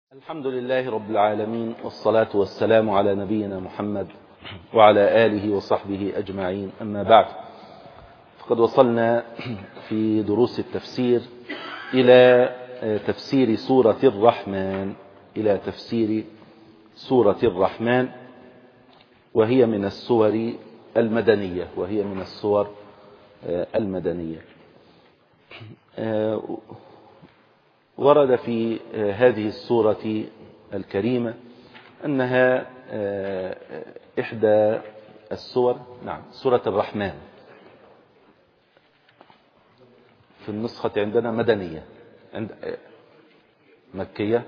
الحمد لله رب العالمين، والصلاة والسلام على نبينا محمد وعلى آله وصحبه أجمعين، أما بعد. فقد وصلنا في دروس التفسير إلى تفسير سورة الرحمن، وهي من السور المدنية. ورد في هذه السورة الكريمة أنها إحدى السور، سورة الرحمن. في النسخة عندنا مدنية، مكية.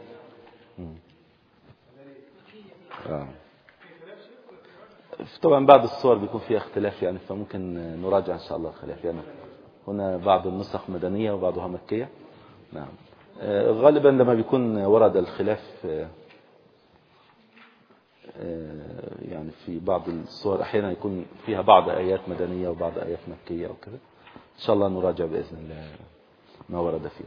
طبعا بعض السور بيكون فيها اختلاف، فممكن نراجع إن شاء الله الخلاف. هنا بعض النسخ مدنية وبعضها مكية. نعم. غالبا لما بيكون ورد الخلاف في بعض السور أحيانا يكون فيها بعض آيات مدنية وبعض آيات مكية وكذا. إن شاء الله نراجع بإذن الله ما ورد فيه.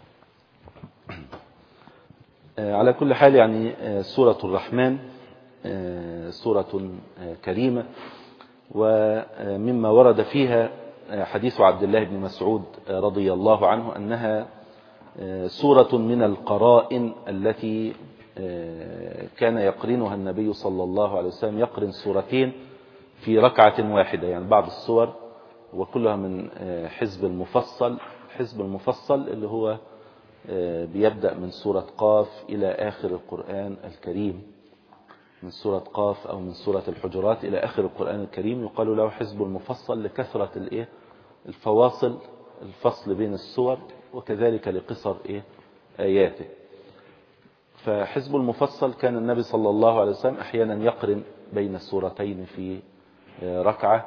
على كل حال سورة الرحمن سورة كريمة، ومما ورد فيها حديث عبد الله بن مسعود رضي الله عنه أنها سورة من القرائن التي كان يقرنها النبي صلى الله عليه وسلم، يقرن سورتين في ركعة واحدة. بعض السور وكلها من حزب المفصل اللي هو بيبدأ من سورة قاف إلى آخر القرآن الكريم، من سورة قاف أو من سورة الحجرات إلى آخر القرآن الكريم، يقال له حزب المفصل لكثرة الفصل بين السور، وكذلك لقصر آياته. فحزب المفصل كان النبي صلى الله عليه وسلم أحيانا يقرن بين السورتين في ركعة.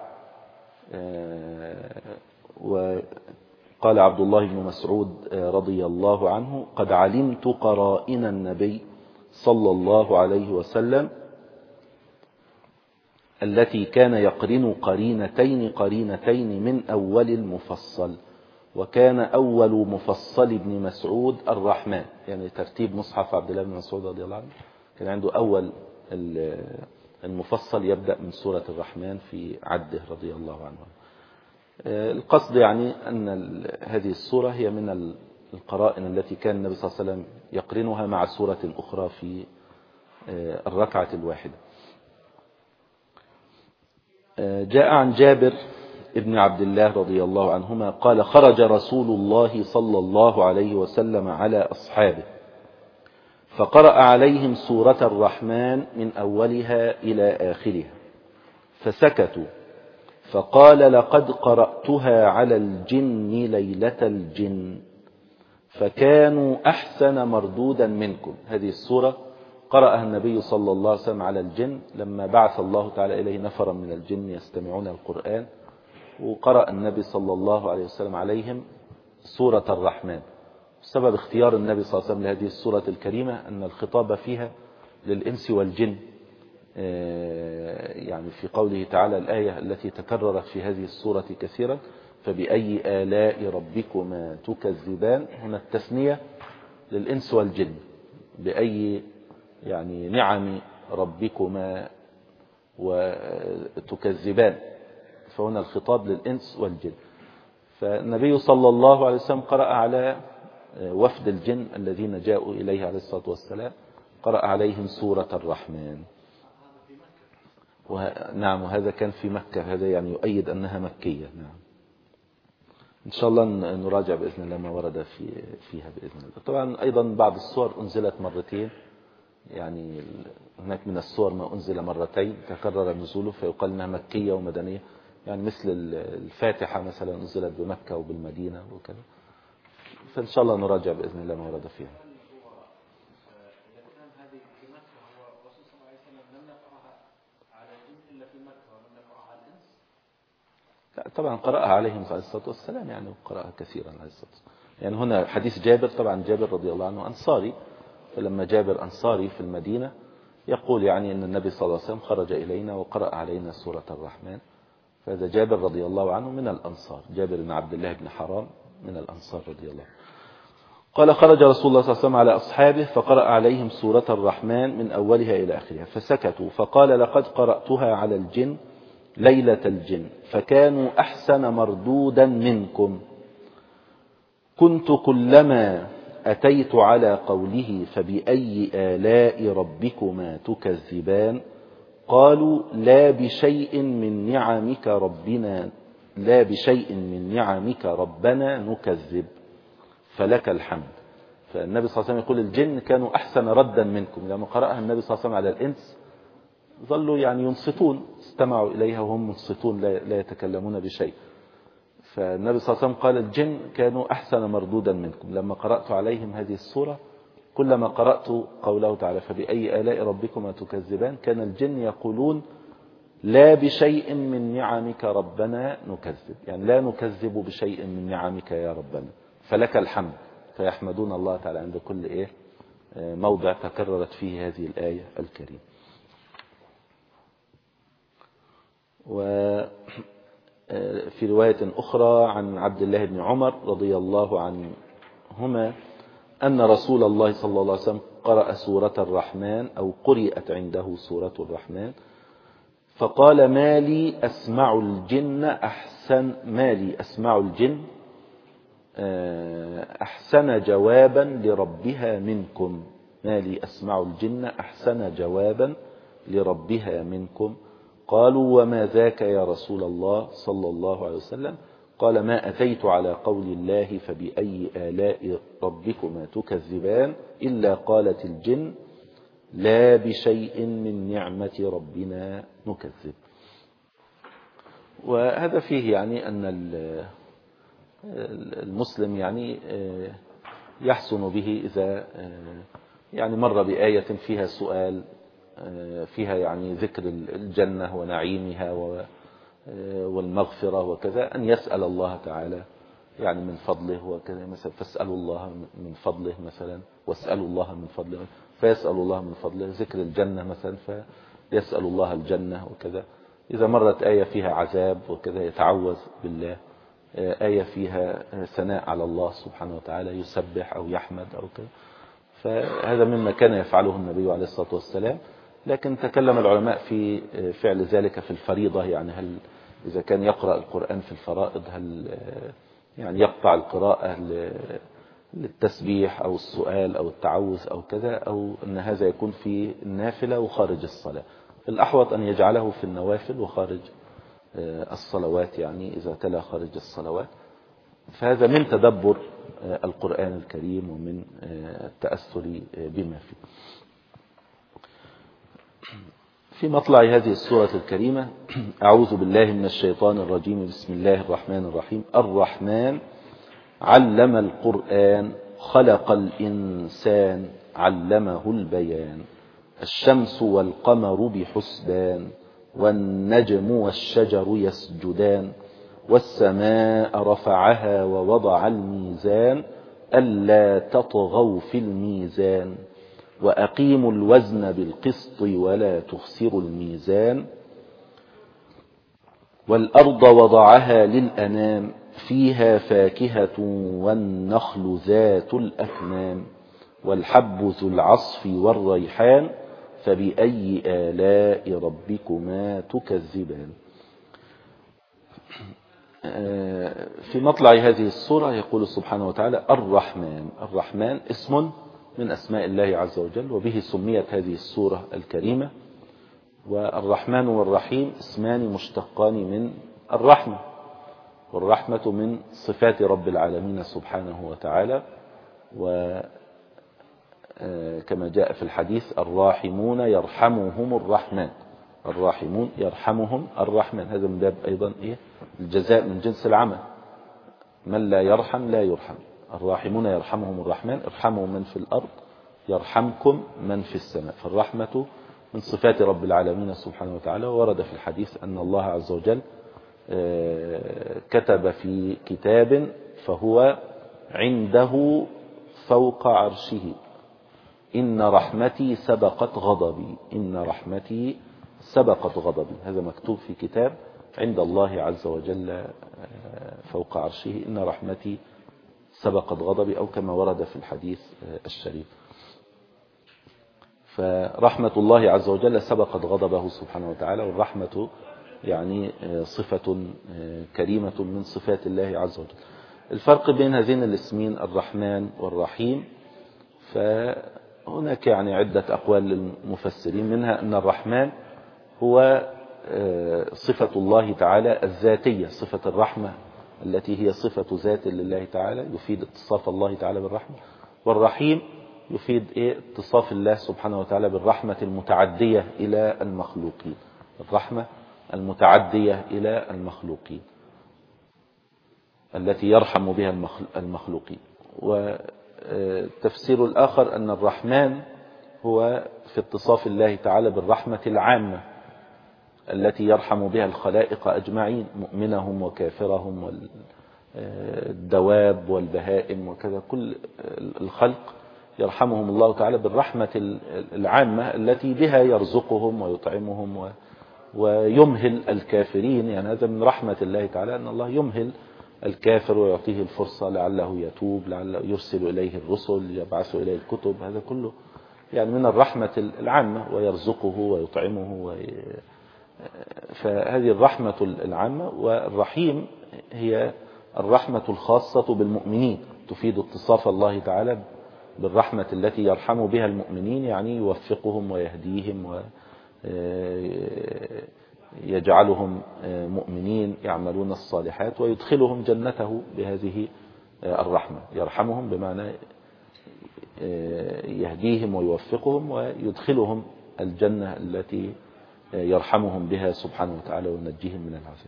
وقال عبد الله بن مسعود رضي الله عنه: قد علمت قرائن النبي صلى الله عليه وسلم التي كان يقرن قرينتين من أول المفصل، وكان أول مفصل ابن مسعود الرحمن. ترتيب مصحف عبد الله بن مسعود رضي الله عنه كان عنده أول المفصل يبدأ من سورة الرحمن في عده رضي الله عنه. القصد أن هذه السورة هي من القرائن التي كان النبي صلى الله عليه وسلم يقرنها مع سورة أخرى في الركعة الواحدة. جاء عن جابر ابن عبد الله رضي الله عنهما قال: خرج رسول الله صلى الله عليه وسلم على أصحابه فقرأ عليهم سورة الرحمن من أولها إلى آخرها، فسكتوا، فقال: لقد قرأتها على الجن ليلة الجن فكانوا أحسن مردودا منكم. هذه السورة قرأها النبي صلى الله عليه وسلم على الجن لما بعث الله تعالى إليه نفرا من الجن يستمعون القرآن، وقرأ النبي صلى الله عليه وسلم عليهم سورة الرحمن. سبب اختيار النبي صلى الله عليه وسلم لهذه السورة الكريمة أن الخطاب فيها للإنس والجن، في قوله تعالى الآية التي تكررت في هذه السورة كثيرا: فبأي آلاء ربكما تكذبان. هنا التثنية للإنس والجن، بأي نعم ربكما وتكذبان، فهنا الخطاب للإنس والجن. فالنبي صلى الله عليه وسلم قرأ على وفد الجن الذين جاءوا إليه عليه الصلاة والسلام، قرأ عليهم سورة الرحمن. نعم، وهذا كان في مكة، هذا يؤيد أنها مكية. نعم، إن شاء الله نراجع بإذن الله ما ورد فيها بإذن الله. طبعا أيضا بعض السور أنزلت مرتين، هناك من السور ما أنزل مرتين تكرر نزوله فيقال أنها مكية ومدنية، مثل الفاتحة مثلا أنزلت بمكة وبالمدينة وكذا. فإن شاء الله نراجع بإذن الله ما ورد فيها. لا طبعا قرأها عليهم عليه الصلاة والسلام، وقرأها كثيرا عليه الصلاة والسلام. هنا حديث جابر، طبعا جابر رضي الله عنه أنصاري، فلما جابر أنصاري في المدينة يقول أن النبي صلى الله عليه وسلم خرج إلينا وقرأ علينا سورة الرحمن. فهذا جابر رضي الله عنه من الأنصار، جابر بن عبد الله بن حرام من الأنصار رضي الله عنه. قال خرج رسول الله صلى الله عليه وسلم على أصحابه فقرأ عليهم سورة الرحمن من أولها إلى آخرها فسكتوا، فقال لقد قرأتها على الجن ليلة الجن فكانوا أحسن مردودا منكم، كنت كلما أتيت على قوله فبأي آلاء ربكما تكذبان قالوا لا بشيء من نعمك ربنا نكذب فلك الحمد. فالنبي صلى الله عليه وسلم يقول الجن كانوا أحسن ردا منكم، لما قرأها النبي صلى الله عليه وسلم على الإنس ظلوا يعني ينصتون، استمعوا إليها وهم منصتون لا يتكلمون بشيء. فالنبي صلى الله عليه وسلم قال الجن كانوا أحسن مردودا منكم. لما قرأت عليهم هذه السورة كلما قرأت قوله تعالى فبأي آلاء ربكما تكذبان كان الجن يقولون لا بشيء من نعمك ربنا نكذب، يعني لا نكذب بشيء من نعمك يا ربنا فلك الحمد، فيحمدون الله تعالى عند كل موضع تكررت فيه هذه الآية الكريمة. وفي رواية أخرى عن عبد الله بن عمر رضي الله عنهما أن رسول الله صلى الله عليه وسلم قرأ سورة الرحمن أو قرئت عنده سورة الرحمن فقال ما لي أسمع الجن أحسن جوابا لربها منكم، ما لي أسمع الجن أحسن جوابا لربها منكم. قالوا وما ذاك يا رسول الله صلى الله عليه وسلم؟ قال ما أتيت على قول الله فبأي آلاء ربكما تكذبان إلا قالت الجن لا بشيء من نعمة ربنا نكذب. وهذا فيه يعني أن المسلم يعني يحسن به إذا يعني مر بآية فيها سؤال، فيها يعني ذكر الجنة ونعيمها والمغفرة وكذا، أن يسأل الله تعالى يعني من فضله وكذا، مثلا فاسألوا الله من فضله مثلا واسألوا الله من فضله، فيسأل الله من فضله. ذكر الجنة مثلا فيسأل الله الجنة وكذا. إذا مرت آية فيها عذاب وكذا يتعوذ بالله. آية فيها ثناء على الله سبحانه وتعالى يسبح أو يحمد أو كذا. فهذا مما كان يفعله النبي عليه الصلاة والسلام. لكن تكلم العلماء في فعل ذلك في الفريضة، يعني هل إذا كان يقرأ القرآن في الفرائض هل يعني يقطع القراءة للتسبيح أو السؤال أو التعوذ أو كذا، أو أن هذا يكون في النافلة وخارج الصلاة. الأحوط أن يجعله في النوافل وخارج الصلوات، يعني إذا تلا خارج الصلوات. فهذا من تدبر القرآن الكريم ومن التأثر بما فيه. في مطلع هذه السورة الكريمة أعوذ بالله من الشيطان الرجيم بسم الله الرحمن الرحيم. الرحمن علم القرآن خلق الإنسان علمه البيان، الشمس والقمر بحسبان والنجم والشجر يسجدان والسماء رفعها ووضع الميزان ألا تطغوا في الميزان وأقيموا الوزن بالقسط ولا تخسروا الميزان والأرض وضعها للأنام فيها فاكهة والنخل ذات الأكمام والحب ذو العصف والريحان فبأي آلاء ربكما تكذبان. في مطلع هذه السورة يقول سبحانه وتعالى الرحمن. الرحمن اسم من أسماء الله عز وجل، وبه سميت هذه السورة الكريمة. والرحمن والرحيم اسمان مشتقان من الرحمة، والرحمة من صفات رب العالمين سبحانه وتعالى. وكما جاء في الحديث الراحمون يرحمهم الرحمن، الراحمون يرحمهم الرحمن. هذا من باب أيضا الجزاء من جنس العمل، من لا يرحم لا يرحم. الراحمون يرحمهم الرحمن، ارحموا من في الأرض يرحمكم من في السماء. فالرحمة من صفات رب العالمين سبحانه وتعالى. ورد في الحديث أن الله عز وجل كتب في كتاب فهو عنده فوق عرشه إن رحمتي سبقت غضبي، إن رحمتي سبقت غضبي. هذا مكتوب في كتاب عند الله عز وجل فوق عرشه إن رحمتي سبقت غضبي، أو كما ورد في الحديث الشريف. فرحمة الله عز وجل سبقت غضبه سبحانه وتعالى، والرحمة يعني صفة كريمة من صفات الله عز وجل. الفرق بين هذين الاسمين الرحمن والرحيم، فهناك يعني عدة أقوال للمفسرين، منها أن الرحمن هو صفة الله تعالى الذاتية، صفة الرحمة التي هي صفة ذات لله تعالى، يفيد اتصاف الله تعالى بالرحمة. والرحيم يفيد اتصاف الله سبحانه وتعالى بالرحمة المتعدية إلى المخلوقين، الرحمة المتعدية إلى المخلوقين التي يرحم بها المخلوقين. والتفسير الآخر أن الرحمن هو في اتصاف الله تعالى بالرحمة العامة التي يرحم بها الخلائق أجمعين، مؤمنهم وكافرهم والدواب والبهائم وكذا، كل الخلق يرحمهم الله تعالى بالرحمة العامة التي بها يرزقهم ويطعمهم ويمهل الكافرين. يعني هذا من رحمة الله تعالى، أن الله يمهل الكافر ويعطيه الفرصة لعله يتوب، لعله يرسل إليه الرسل، يبعث إليه الكتب، هذا كله يعني من الرحمة العامة، ويرزقه ويطعمه فهذه الرحمة العامة. والرحيم هي الرحمة الخاصة بالمؤمنين، تفيد اتصاف الله تعالى بالرحمة التي يرحم بها المؤمنين، يعني يوفقهم ويهديهم ويجعلهم مؤمنين يعملون الصالحات، ويدخلهم جنته بهذه الرحمة. يرحمهم بمعنى يهديهم ويوفقهم ويدخلهم الجنة التي يرحمهم بها سبحانه وتعالى وينجيهم من العذاب.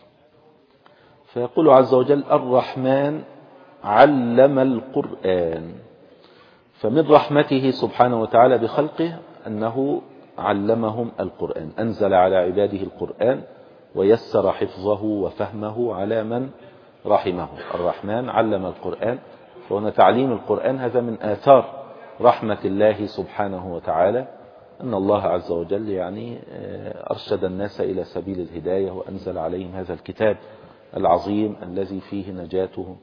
فيقول عز وجل: الرحمن علم القرآن. فمن رحمته سبحانه وتعالى بخلقه أنه علمهم القرآن، أنزل على عباده القرآن ويسر حفظه وفهمه على من رحمه. الرحمن علم القرآن، فهنا تعليم القرآن هذا من آثار رحمة الله سبحانه وتعالى، أن الله عز وجل يعني أرشد الناس إلى سبيل الهداية، وأنزل عليهم هذا الكتاب العظيم الذي فيه نجاتهم.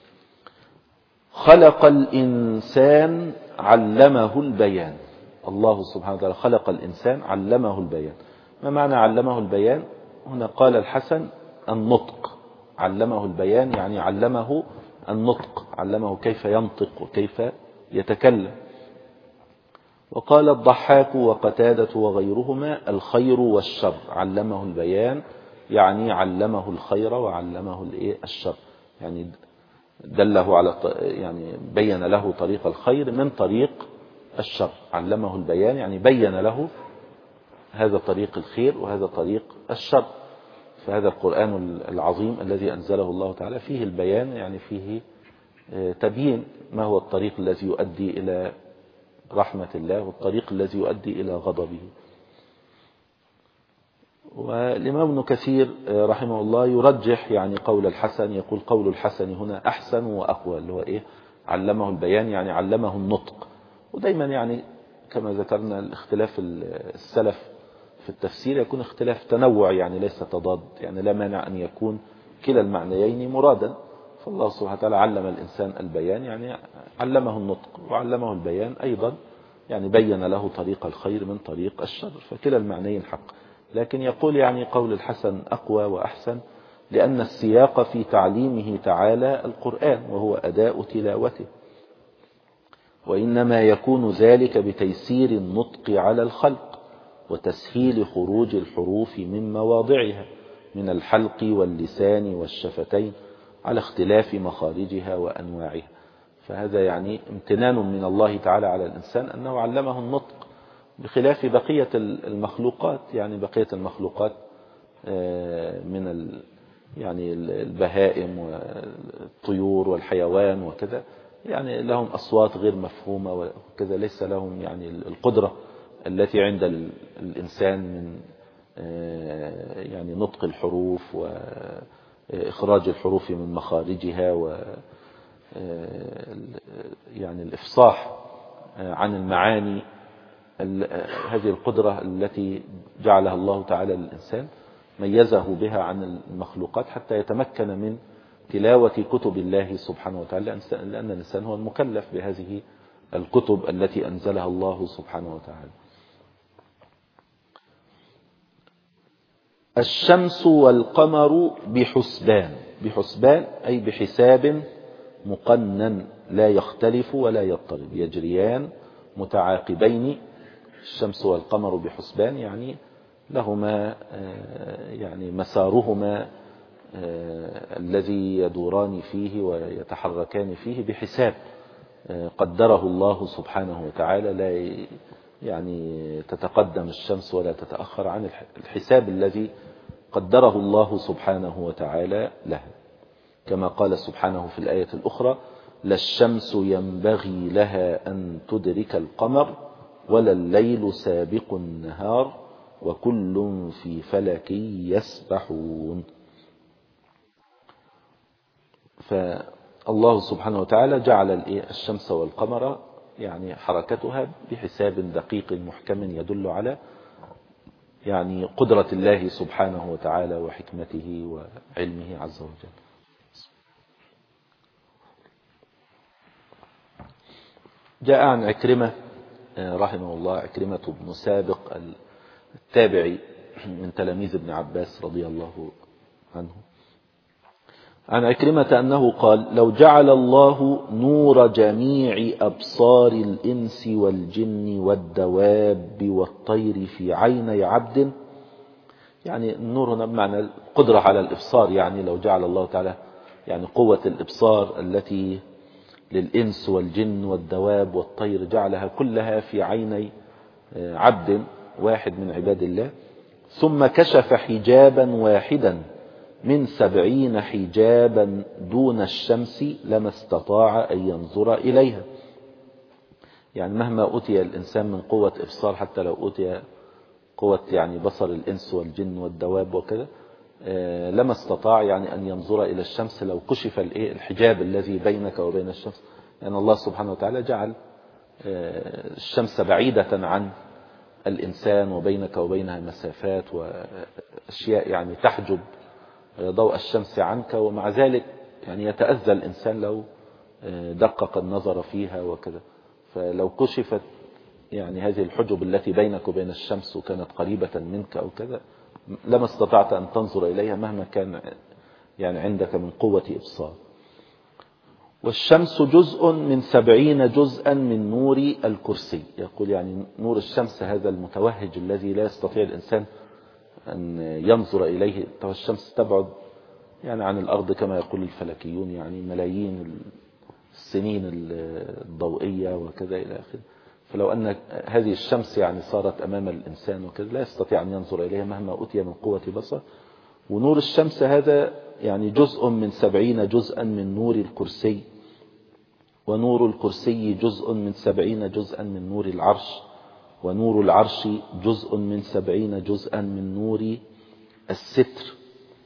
خلق الإنسان علمه البيان. الله سبحانه وتعالى خلق الإنسان علمه البيان. ما معنى علمه البيان؟ هنا قال الحسن: النطق. علمه البيان يعني علمه النطق، علمه كيف ينطق وكيف يتكلم. وقال الضحاك وقتادة وغيرهما: الخير والشر. علمه البيان يعني علمه الخير وعلمه الشر، يعني دله على، يعني بين له طريق الخير من طريق الشر. علمه البيان يعني بين له هذا طريق الخير وهذا طريق الشر. فهذا القرآن العظيم الذي أنزله الله تعالى فيه البيان، يعني فيه تبيين ما هو الطريق الذي يؤدي إلى رحمة الله والطريق الذي يؤدي إلى غضبه. والإمام ابن كثير رحمه الله يرجح يعني قول الحسن، يقول: قول الحسن هنا أحسن وأقوى، اللي هو علمه البيان يعني علمه النطق. ودايما يعني كما ذكرنا الاختلاف السلف في التفسير يكون اختلاف تنوع، يعني ليس تضاد، يعني لا مانع أن يكون كلا المعنيين مرادا. فالله سبحانه وتعالى علم الإنسان البيان يعني علمه النطق، وعلمه البيان أيضا يعني بين له طريق الخير من طريق الشر، فكلا المعنيين حق. لكن يقول يعني قول الحسن أقوى وأحسن، لأن السياق في تعليمه تعالى القرآن وهو أداء تلاوته، وإنما يكون ذلك بتيسير النطق على الخلق وتسهيل خروج الحروف من مواضعها من الحلق واللسان والشفتين على اختلاف مخارجها وأنواعها. فهذا يعني امتنان من الله تعالى على الإنسان أنه علمه النطق، بخلاف بقية المخلوقات. يعني بقية المخلوقات من يعني البهائم والطيور والحيوان وكذا، يعني لهم أصوات غير مفهومة وكذا، ليس لهم يعني القدرة التي عند الإنسان من يعني نطق الحروف وإخراج الحروف من مخارجها، و يعني الإفصاح عن المعاني. هذه القدرة التي جعلها الله تعالى للإنسان ميزه بها عن المخلوقات حتى يتمكن من تلاوة كتب الله سبحانه وتعالى، لأن الإنسان هو المكلف بهذه الكتب التي أنزلها الله سبحانه وتعالى. الشمس والقمر بحسبان، بحسبان أي بحساب مقنن لا يختلف ولا يضطرب، يجريان متعاقبين. الشمس والقمر بحسبان يعني لهما يعني مسارهما الذي يدوران فيه ويتحركان فيه بحساب قدره الله سبحانه وتعالى، لا يعني تتقدم الشمس ولا تتأخر عن الحساب الذي قدره الله سبحانه وتعالى لها، كما قال سبحانه في الآية الأخرى: لا الشمس ينبغي لها أن تدرك القمر ولا الليل سابق النهار وكل في فلك يسبحون. فالله سبحانه وتعالى جعل الشمس والقمر يعني حركتها بحساب دقيق محكم يدل على يعني قدرة الله سبحانه وتعالى وحكمته وعلمه عز وجل. جاء عن عكرمة رحمه الله، عكرمة بن سابق التابعي من تلاميذ ابن عباس رضي الله عنه، عن عكرمة أنه قال: لو جعل الله نور جميع أبصار الإنس والجن والدواب والطير في عيني عبد، يعني النور هنا بمعنى القدرة على الإبصار، يعني لو جعل الله تعالى يعني قوة الإبصار التي للإنس والجن والدواب والطير جعلها كلها في عيني عبد واحد من عباد الله، ثم كشف حجابا واحدا من 70 حجابا دون الشمس لما استطاع أن ينظر إليها. يعني مهما أوتي الإنسان من قوة إبصار، حتى لو أوتي قوة يعني بصر الإنس والجن والدواب وكذا، لما استطاع يعني أن ينظر إلى الشمس لو كشف الحجاب الذي بينك وبين الشمس، لأن يعني الله سبحانه وتعالى جعل الشمس بعيدة عن الإنسان وبينك وبينها مسافات وأشياء يعني تحجب ضوء الشمس عنك، ومع ذلك يعني يتأذى الإنسان لو دقق النظر فيها وكذا. فلو كشفت يعني هذه الحجب التي بينك وبين الشمس وكانت قريبة منك أو كذا، لما استطعت أن تنظر إليها مهما كان يعني عندك من قوة إبصار. والشمس جزء من 70 جزءا من نور الكرسي، يقول يعني نور الشمس هذا المتوهج الذي لا يستطيع الإنسان أن ينظر إليه. الشمس تبعد يعني عن الأرض كما يقول الفلكيون يعني ملايين السنين الضوئية وكذا إلى آخره. فلو أن هذه الشمس يعني صارت أمام الإنسان وكذا لا يستطيع أن ينظر إليها مهما أوتي من قوة بصر. ونور الشمس هذا يعني جزء من 70 جزءا من نور الكرسي، ونور الكرسي جزء من 70 جزءا من نور العرش، ونور العرش جزء من 70 جزءا من نور الستر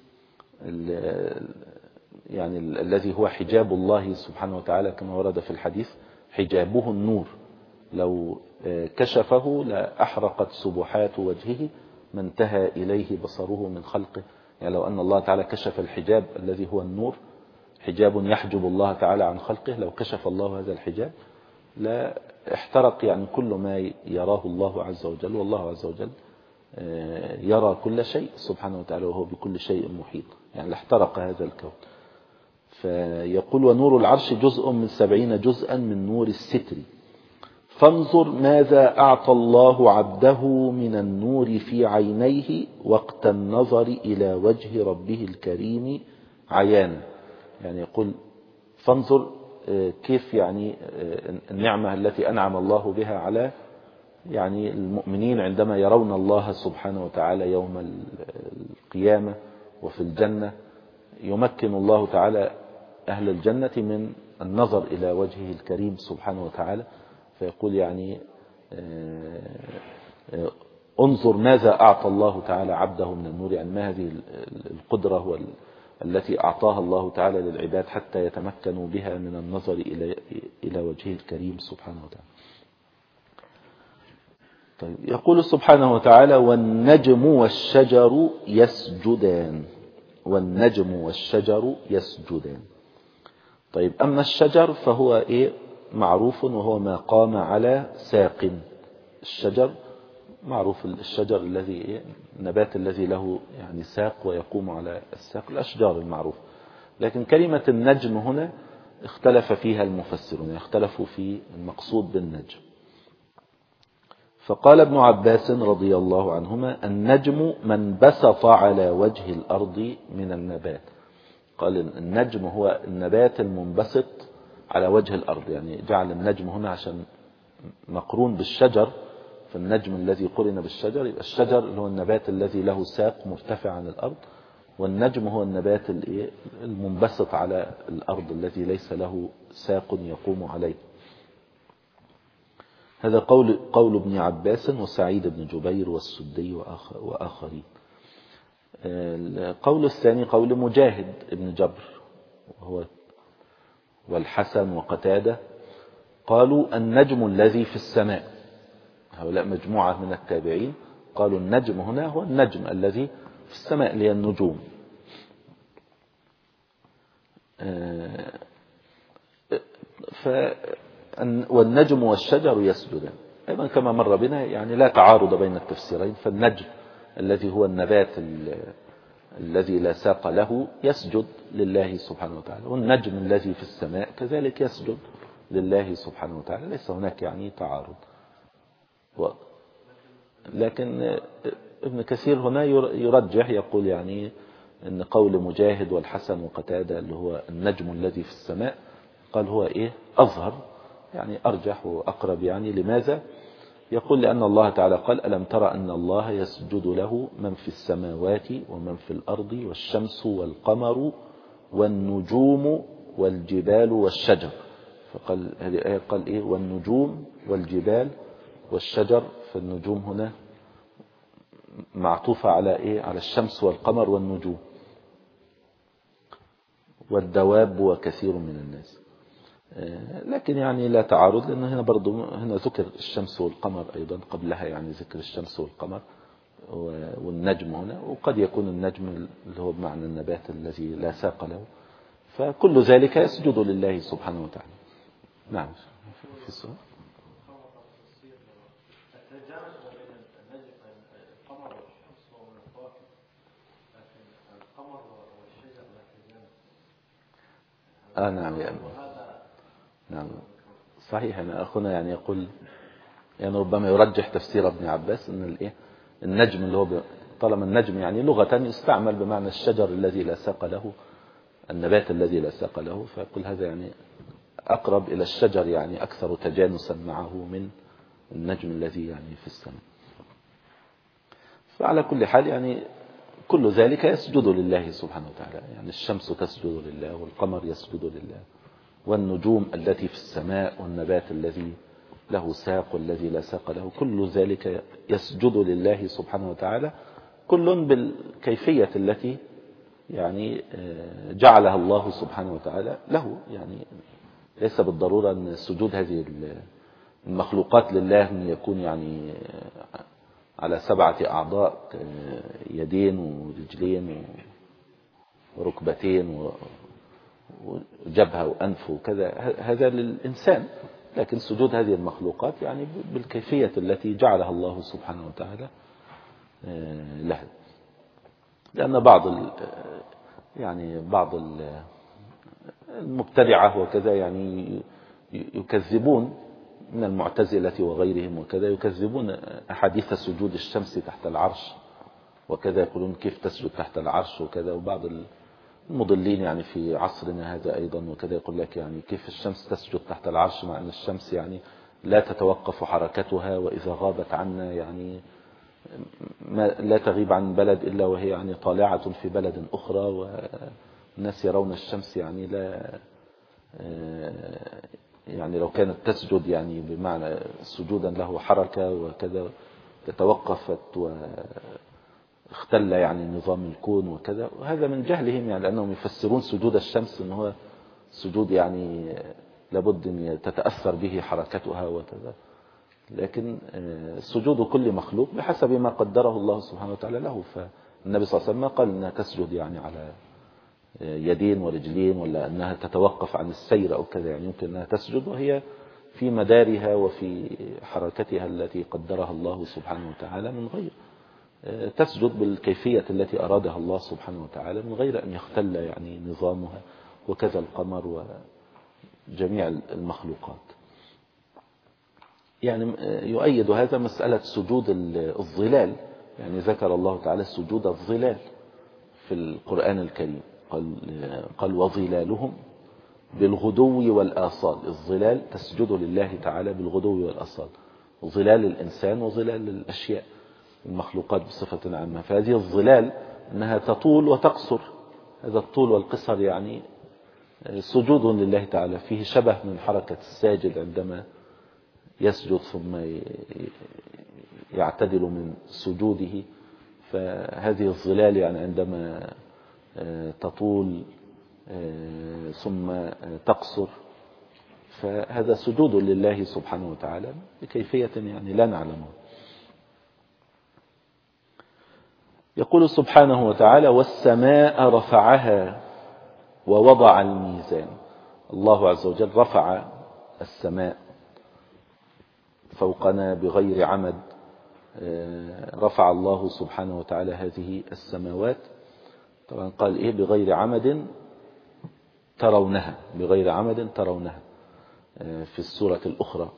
يعني الذي هو حجاب الله سبحانه وتعالى، كما ورد في الحديث: حجابه النور، لو كشفه لأحرقت سبحات وجهه ما انتهى إليه بصره من خلقه. يعني لو أن الله تعالى كشف الحجاب الذي هو النور، حجاب يحجب الله تعالى عن خلقه، لو كشف الله هذا الحجاب لا احترق يعني كل ما يراه الله عز وجل، والله عز وجل يرى كل شيء سبحانه وتعالى وهو بكل شيء محيط، يعني لاحترق هذا الكون. فيقول: ونور العرش جزء من 70 جزءا من نور الستر، فانظر ماذا أعطى الله عبده من النور في عينيه وقت النظر إلى وجه ربه الكريم عيانا. يعني يقول فانظر كيف يعني النعمة التي أنعم الله بها على يعني المؤمنين عندما يرون الله سبحانه وتعالى يوم القيامة وفي الجنة، يمكن الله تعالى أهل الجنة من النظر إلى وجهه الكريم سبحانه وتعالى. فيقول يعني انظر ماذا أعطى الله تعالى عبده من النور، يعني ما هذه القدرة التي أعطاها الله تعالى للعباد حتى يتمكنوا بها من النظر إلى وجهه الكريم سبحانه وتعالى. طيب، يقول سبحانه وتعالى: والنجم والشجر يسجدان. والنجم والشجر يسجدان. طيب أما الشجر فهو معروف، وهو ما قام على ساق. الشجر معروف، الشجر الذي النبات الذي له يعني ساق ويقوم على الساق، الأشجار المعروفة. لكن كلمة النجم هنا اختلف فيها المفسرون، اختلفوا في المقصود بالنجم. فقال ابن عباس رضي الله عنهما: النجم من بسط على وجه الأرض من النبات. قال النجم هو النبات المنبسط على وجه الأرض، يعني جعل النجم هنا عشان مقرون بالشجر، فالنجم الذي قرن بالشجر يبقى الشجر اللي هو النبات الذي له ساق مرتفع عن الأرض، والنجم هو النبات المنبسط على الأرض الذي ليس له ساق يقوم عليه. هذا قول ابن عباس وسعيد بن جبير والسدي وآخرين. القول الثاني قول مجاهد بن جبر والحسن وقتادة، قالوا النجم الذي في السماء. هؤلاء مجموعة من التابعين قالوا النجم هنا هو النجم الذي في السماء اللي هي النجوم. والنجم والشجر يسجدان أيضا كما مر بنا، يعني لا تعارض بين التفسيرين. فالنجم الذي هو النبات الذي لا ساق له يسجد لله سبحانه وتعالى، والنجم الذي في السماء كذلك يسجد لله سبحانه وتعالى، ليس هناك يعني تعارض. لكن ابن كثير هنا يرجح، يقول يعني ان قول مجاهد والحسن وقتادة اللي هو النجم الذي في السماء، قال هو أظهر، يعني أرجح وأقرب. يعني لماذا؟ يقول لأن الله تعالى قال: ألم ترى أن الله يسجد له من في السماوات ومن في الأرض والشمس والقمر والنجوم والجبال والشجر. فقال هذه الآية قال والنجوم والجبال والشجر. فالنجوم هنا معطوفة على على الشمس والقمر والنجوم والدواب وكثير من الناس. لكن يعني لا تعارض، لأن هنا برضو هنا ذكر الشمس والقمر أيضا قبلها، يعني ذكر الشمس والقمر والنجم هنا، وقد يكون النجم اللي هو بمعنى النبات الذي لا ساق له. فكل ذلك يسجد لله سبحانه وتعالى. نعم. في السؤال نعم يعني. نعم صحيح. أنا أخونا يعني يقول يعني ربما يرجح تفسير ابن عباس أن النجم اللي هو طالما النجم يعني لغة يستعمل بمعنى الشجر الذي لا ساق له، النبات الذي لا ساق له، فيقول هذا يعني أقرب إلى الشجر، يعني أكثر تجانسا معه من النجم الذي يعني في السماء. فعلى كل حال يعني كل ذلك يسجد لله سبحانه وتعالى، يعني الشمس تسجد لله والقمر يسجد لله والنجوم التي في السماء والنبات الذي له ساق والذي لا ساق له، كل ذلك يسجد لله سبحانه وتعالى، كل بالكيفية التي يعني جعلها الله سبحانه وتعالى له. يعني ليس بالضرورة أن سجود هذه المخلوقات لله أن يكون يعني على 7 أعضاء، يدين ورجلين وركبتين وجبهة وأنف وكذا، هذا للإنسان. لكن سجود هذه المخلوقات يعني بالكيفية التي جعلها الله سبحانه وتعالى له. لأن بعض المبتدعة وكذا يعني يكذبون من المعتزلة وغيرهم وكذا، يكذبون أحاديث سجود الشمس تحت العرش وكذا، يقولون كيف تسجد تحت العرش وكذا. وبعض المضلين يعني في عصرنا هذا أيضا وكذا يقول لك يعني كيف الشمس تسجد تحت العرش، مع أن الشمس يعني لا تتوقف حركتها، وإذا غابت عنا يعني لا تغيب عن بلد إلا وهي يعني طالعة في بلد أخرى، والناس يرون الشمس يعني لا يعني لو كانت تسجد يعني بمعنى سجودا له حركة وكذا تتوقفت واختل يعني نظام الكون وكذا. وهذا من جهلهم، يعني لأنهم يفسرون سجود الشمس أنه هو سجود يعني لابد أن تتأثر به حركتها وكذا. لكن سجود كل مخلوق بحسب ما قدره الله سبحانه وتعالى له. النبي صلى الله عليه وسلم قال أنها تسجد يعني على يدين ورجلين، ولا أنها تتوقف عن السير أو كذا، يعني يمكن أنها تسجد وهي في مدارها وفي حركتها التي قدرها الله سبحانه وتعالى، من غير تسجد بالكيفية التي أرادها الله سبحانه وتعالى، من غير أن يختل يعني نظامها، وكذا القمر وجميع المخلوقات. يعني يؤيد هذا مسألة سجود الظلال، يعني ذكر الله تعالى سجود الظلال في القرآن الكريم، قال وظلالهم بالغدو والآصال. الظلال تسجد لله تعالى بالغدو والآصال، ظلال الإنسان وظلال الأشياء المخلوقات بصفة عامة. فهذه الظلال أنها تطول وتقصر، هذا الطول والقصر يعني سجود لله تعالى، فيه شبه من حركة الساجد عندما يسجد ثم يعتدل من سجوده. فهذه الظلال يعني عندما تطول ثم تقصر، فهذا سجود لله سبحانه وتعالى بكيفية يعني لا نعلمها. يقول سبحانه وتعالى والسماء رفعها ووضع الميزان. الله عز وجل رفع السماء فوقنا بغير عمد، رفع الله سبحانه وتعالى هذه السماوات. طبعا قال إيه؟ بغير عمد ترونها، بغير عمد ترونها. في السورة الأخرى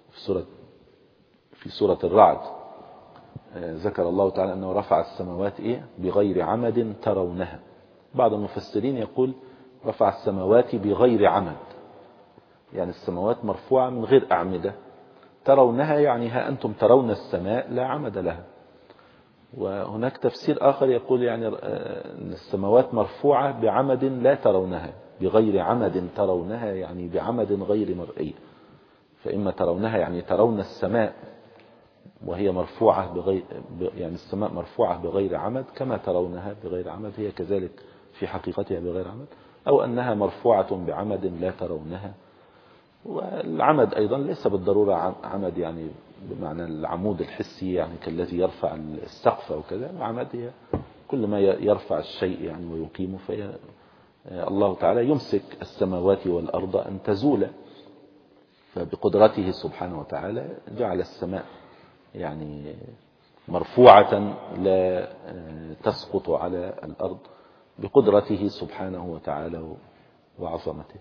في سورة الرعد ذكر الله تعالى أنه رفع السماوات إيه؟ بغير عمد ترونها. بعض المفسرين يقول رفع السماوات بغير عمد، يعني السماوات مرفوعة من غير أعمدة، ترونها يعني ها أنتم ترون السماء لا عمد لها. وهناك تفسير آخر يقول يعني السماوات مرفوعة بعمد لا ترونها، بغير عمد ترونها يعني بعمد غير مرئي. فإما ترونها يعني ترون السماء وهي مرفوعة بغير، يعني السماء مرفوعة بغير عمد كما ترونها بغير عمد، هي كذلك في حقيقتها بغير عمد، أو أنها مرفوعة بعمد لا ترونها. والعمد أيضا ليس بالضرورة عمد يعني بمعنى العمود الحسي يعني كالذي يرفع السقف أو كذا. العمد هي كل ما يرفع الشيء يعني ويقيمه. فهي الله تعالى يمسك السماوات والأرض أن تزول، فبقدرته سبحانه وتعالى جعل السماء يعني مرفوعة لا تسقط على الأرض بقدرته سبحانه وتعالى وعظمته.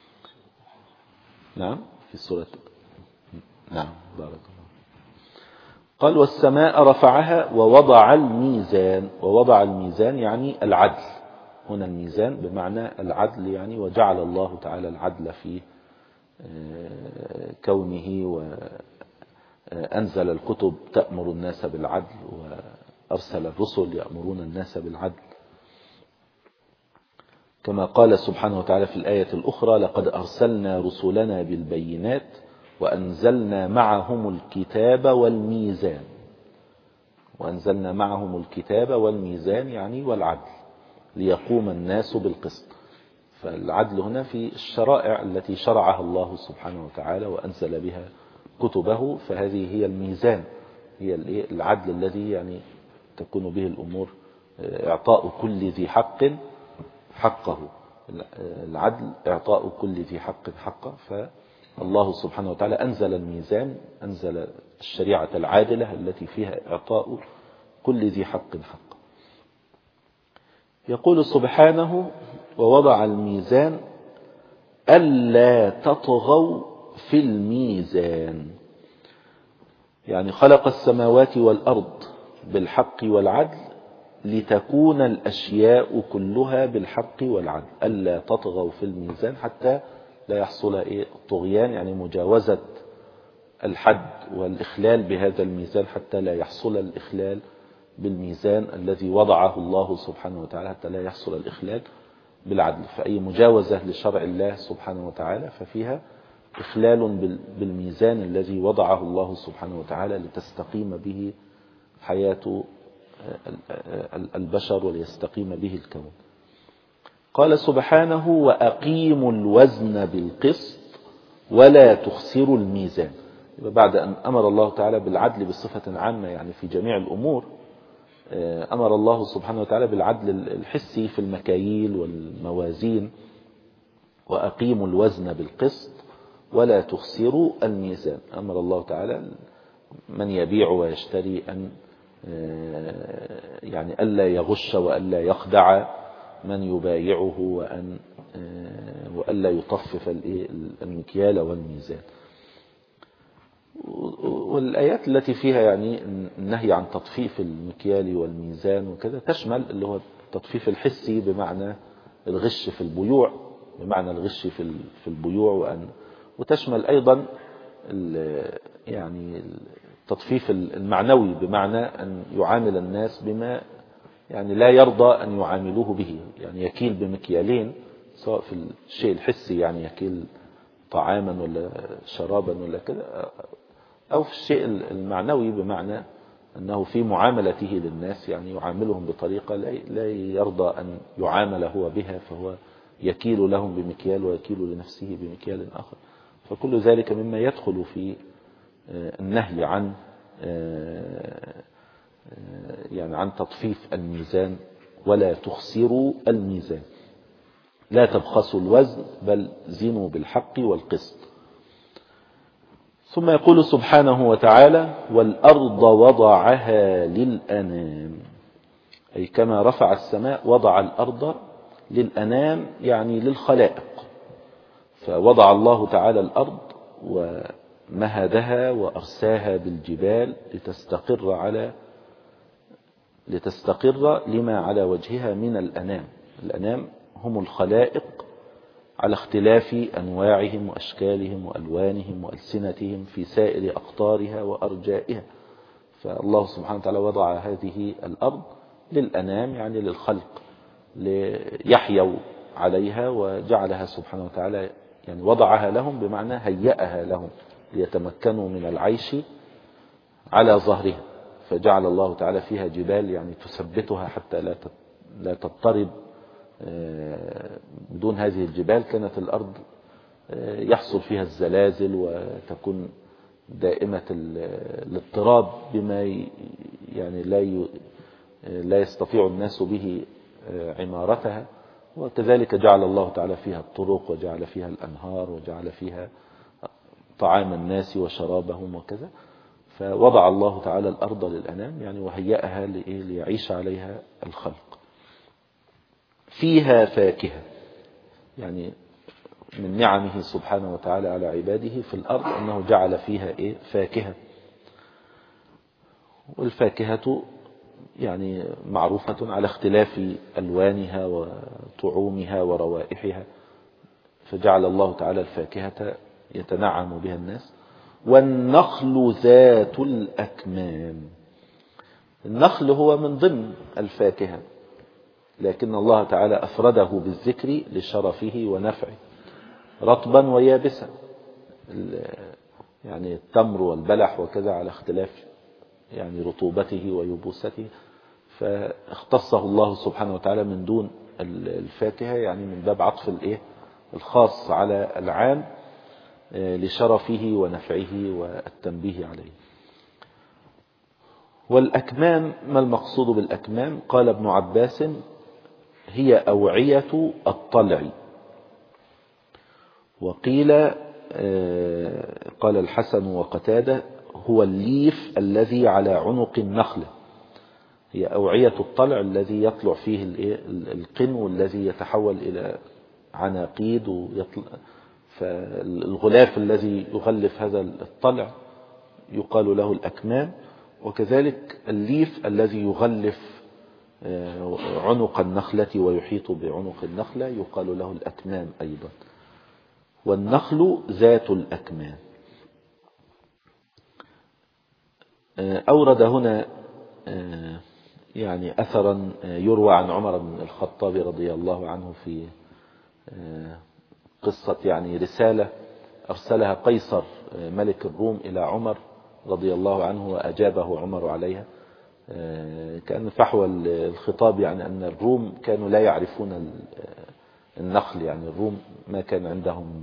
نعم في السورة. نعم بارك الله. قال والسماء رفعها ووضع الميزان. ووضع الميزان يعني العدل، هنا الميزان بمعنى العدل يعني، وجعل الله تعالى العدل في كونه، وأنزل الكتب تأمر الناس بالعدل، وأرسل الرسل يأمرون الناس بالعدل، كما قال سبحانه وتعالى في الآية الأخرى لقد أرسلنا رسلنا بالبينات وأنزلنا معهم الكتاب والميزان. وأنزلنا معهم الكتاب والميزان يعني والعدل ليقوم الناس بالقسط. فالعدل هنا في الشرائع التي شرعها الله سبحانه وتعالى وأنزل بها كتبه، فهذه هي الميزان، هي العدل الذي يعني تكون به الأمور، إعطاء كل ذي حق حقه. العدل إعطاء كل ذي حق حقه. فالله سبحانه وتعالى أنزل الميزان، أنزل الشريعة العادلة التي فيها إعطاء كل ذي حق حقه. يقول سبحانه ووضع الميزان ألا تطغوا في الميزان، يعني خلق السماوات والأرض بالحق والعدل لتكون الأشياء كلها بالحق والعدل. ألا تطغوا في الميزان حتى لا يحصل الطغيان، يعني مجاوزة الحد والإخلال بهذا الميزان، حتى لا يحصل الإخلال بالميزان الذي وضعه الله سبحانه وتعالى، حتى لا يحصل الإخلال بالعدل. فأي مجاوزة لشرع الله سبحانه وتعالى ففيها إخلال بالميزان الذي وضعه الله سبحانه وتعالى لتستقيم به حياة البشر وليستقيم به الكون. قال سبحانه وأقيموا الوزن بالقسط ولا تخسروا الميزان. بعد أن أمر الله تعالى بالعدل بصفة عامة يعني في جميع الأمور، أمر الله سبحانه وتعالى بالعدل الحسي في المكاييل والموازين، وأقيموا الوزن بالقسط ولا تخسروا الميزان. أمر الله تعالى من يبيع ويشتري أن يعني ألا يغش وألا يخدع من يبايعه، وألا يطفف المكيال والميزان. والآيات التي فيها يعني النهي عن تطفيف المكيال والميزان وكذا تشمل اللي هو التطفيف الحسي بمعنى الغش في البيوع، بمعنى الغش في البيوع، وتشمل أيضا يعني التطفيف المعنوي بمعنى أن يعامل الناس بما يعني لا يرضى أن يعاملوه به، يعني يكيل بمكيالين سواء في الشيء الحسي يعني يكيل طعاما ولا شرابا ولا كذا، أو في الشيء المعنوي بمعنى أنه في معاملته للناس يعني يعاملهم بطريقة لا يرضى أن يعامل هو بها، فهو يكيل لهم بمكيال ويكيل لنفسه بمكيال آخر. فكل ذلك مما يدخل في النهي عن يعني عن تطفيف الميزان. ولا تخسروا الميزان، لا تبخسوا الوزن بل زنوا بالحق والقسط. ثم يقول سبحانه وتعالى: والأرض وضعها للأنام، أي كما رفع السماء وضع الأرض للأنام يعني للخلائق. فوضع الله تعالى الأرض ومهدها وأرساها بالجبال لتستقر لما على وجهها من الأنام. الأنام هم الخلائق على اختلاف أنواعهم وأشكالهم وألوانهم وألسنتهم في سائر أقطارها وأرجائها. فالله سبحانه وتعالى وضع هذه الأرض للأنام يعني للخلق ليحيوا عليها، وجعلها سبحانه وتعالى يعني وضعها لهم بمعنى هيئها لهم ليتمكنوا من العيش على ظهرها. فجعل الله تعالى فيها جبال يعني تثبتها حتى لا تضطرب. بدون هذه الجبال كانت الأرض يحصل فيها الزلازل وتكون دائمة الاضطراب بما يعني لا يستطيع الناس به عمارتها. وكذلك جعل الله تعالى فيها الطرق وجعل فيها الأنهار وجعل فيها طعام الناس وشرابهم وكذا. فوضع الله تعالى الأرض للأنام يعني وهيئها ليعيش عليها الخلق. فيها فاكهة، يعني من نعمه سبحانه وتعالى على عباده في الأرض أنه جعل فيها فاكهة. والفاكهة يعني معروفة على اختلاف ألوانها وطعومها وروائحها، فجعل الله تعالى الفاكهة يتنعم بها الناس. والنخل ذات الأكمام، النخل هو من ضمن الفاكهة، لكن الله تعالى أفرده بالذكر لشرفه ونفعه، رطبا ويابسا، يعني التمر والبلح وكذا على اختلاف يعني رطوبته ويبوسته، فاختصه الله سبحانه وتعالى من دون الفاكهة يعني من باب عطف الخاص على العام لشرفه ونفعه والتنبيه عليه. والأكمام، ما المقصود بالأكمام؟ قال ابن عباس: هي أوعية الطلع. وقيل قال الحسن وقتادة: هو الليف الذي على عنق النخلة. هي أوعية الطلع الذي يطلع فيه القنو الذي يتحول إلى عناقيد فالغلاف الذي يغلف هذا الطلع يقال له الأكمام. وكذلك الليف الذي يغلف عنق النخلة ويحيط بعنق النخلة يقال له الأكمام أيضا. والنخل ذات الأكمام. أورد هنا يعني أثرا يروى عن عمر بن الخطاب رضي الله عنه في قصة يعني رسالة أرسلها قيصر ملك الروم إلى عمر رضي الله عنه وأجابه عمر عليها. كان فحوى الخطاب يعني أن الروم كانوا لا يعرفون النخل، يعني الروم ما كان عندهم